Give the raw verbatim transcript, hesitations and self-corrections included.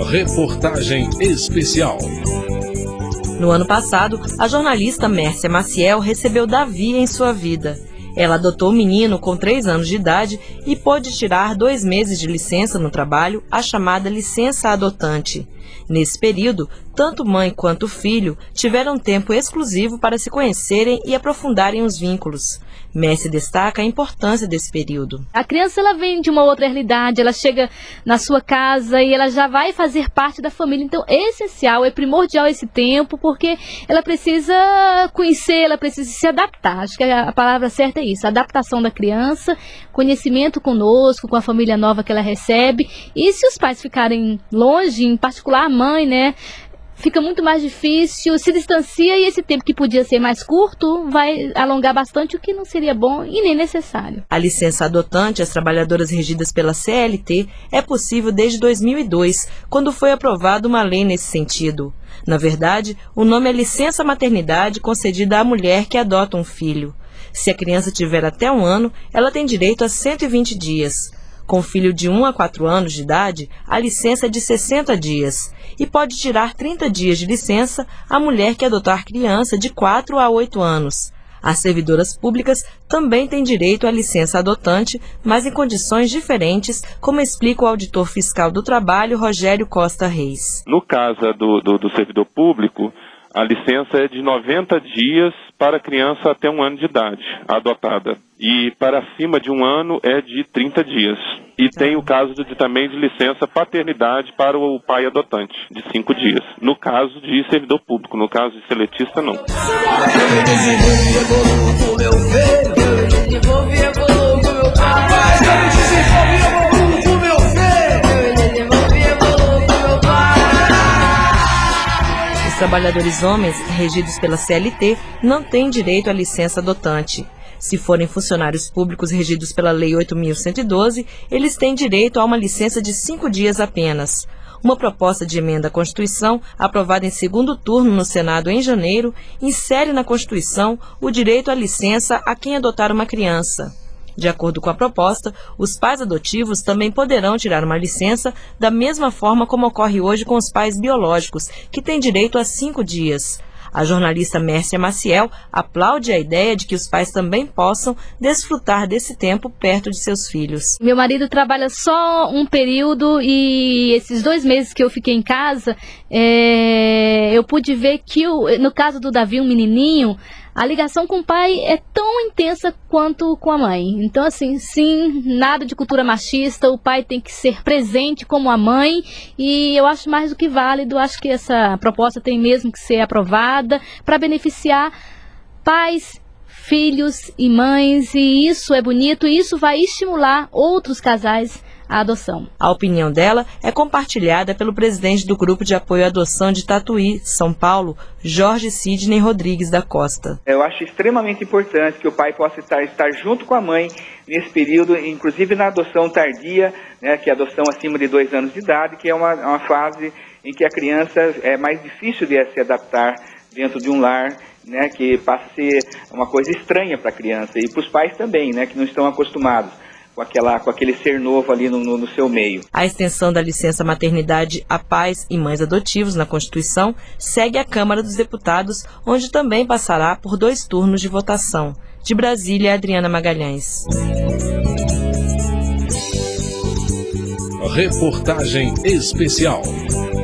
Reportagem especial. No ano passado, a jornalista Mércia Maciel recebeu Davi em sua vida. Ela adotou o menino com três anos de idade e pôde tirar dois meses de licença no trabalho, a chamada licença adotante. Nesse período, tanto mãe quanto filho tiveram tempo exclusivo para se conhecerem e aprofundarem os vínculos. Mércia destaca a importância desse período. A criança ela vem de uma outra realidade, ela chega na sua casa e ela já vai fazer parte da família. Então é essencial, é primordial esse tempo, porque ela precisa conhecer, ela precisa se adaptar. Acho que a palavra certa é isso, a adaptação da criança, conhecimento conosco, com a família nova que ela recebe. E se os pais ficarem longe, em particular a mãe, né? Fica muito mais difícil, se distancia e esse tempo que podia ser mais curto vai alongar bastante, o que não seria bom e nem necessário. A licença adotante às trabalhadoras regidas pela C L T é possível desde dois mil e dois, quando foi aprovada uma lei nesse sentido. Na verdade, o nome é licença maternidade concedida à mulher que adota um filho. Se a criança tiver até um ano, ela tem direito a cento e vinte dias. Com filho de um a quatro anos de idade, a licença é de sessenta dias. E pode tirar trinta dias de licença a mulher que adotar criança de quatro a oito anos. As servidoras públicas também têm direito à licença adotante, mas em condições diferentes, como explica o auditor fiscal do trabalho, Rogério Costa Reis. No caso do, do, do servidor público, a licença é de noventa dias para criança até um ano de idade, adotada. E para acima de um ano é de trinta dias. E tem o caso de, também de licença paternidade para o pai adotante, de cinco dias. No caso de servidor público, no caso de seletista, não. Os trabalhadores homens regidos pela C L T não têm direito à licença adotante. Se forem funcionários públicos regidos pela Lei oito mil cento e doze, eles têm direito a uma licença de cinco dias apenas. Uma proposta de emenda à Constituição, aprovada em segundo turno no Senado em janeiro, insere na Constituição o direito à licença a quem adotar uma criança. De acordo com a proposta, os pais adotivos também poderão tirar uma licença da mesma forma como ocorre hoje com os pais biológicos, que têm direito a cinco dias. A jornalista Mércia Maciel aplaude a ideia de que os pais também possam desfrutar desse tempo perto de seus filhos. Meu marido trabalha só um período e esses dois meses que eu fiquei em casa, é, eu pude ver que, o, no caso do Davi, um menininho, a ligação com o pai é tão intensa quanto com a mãe. Então, assim, sim, nada de cultura machista, o pai tem que ser presente como a mãe e eu acho mais do que válido, acho que essa proposta tem mesmo que ser aprovada para beneficiar pais, filhos e mães, e isso é bonito e isso vai estimular outros casais à adoção. A opinião dela é compartilhada pelo presidente do Grupo de Apoio à Adoção de Tatuí, São Paulo, Jorge Sidney Rodrigues da Costa. Eu acho extremamente importante que o pai possa estar, estar junto com a mãe nesse período, inclusive na adoção tardia, né, que é a adoção acima de dois anos de idade, que é uma, uma fase em que a criança é mais difícil de se adaptar dentro de um lar, né, que passa a ser uma coisa estranha para a criança e para os pais também, né, que não estão acostumados com, aquela, com aquele ser novo ali no, no, no seu meio. A extensão da licença maternidade a pais e mães adotivos na Constituição segue à Câmara dos Deputados, onde também passará por dois turnos de votação. De Brasília, Adriana Magalhães. Reportagem especial.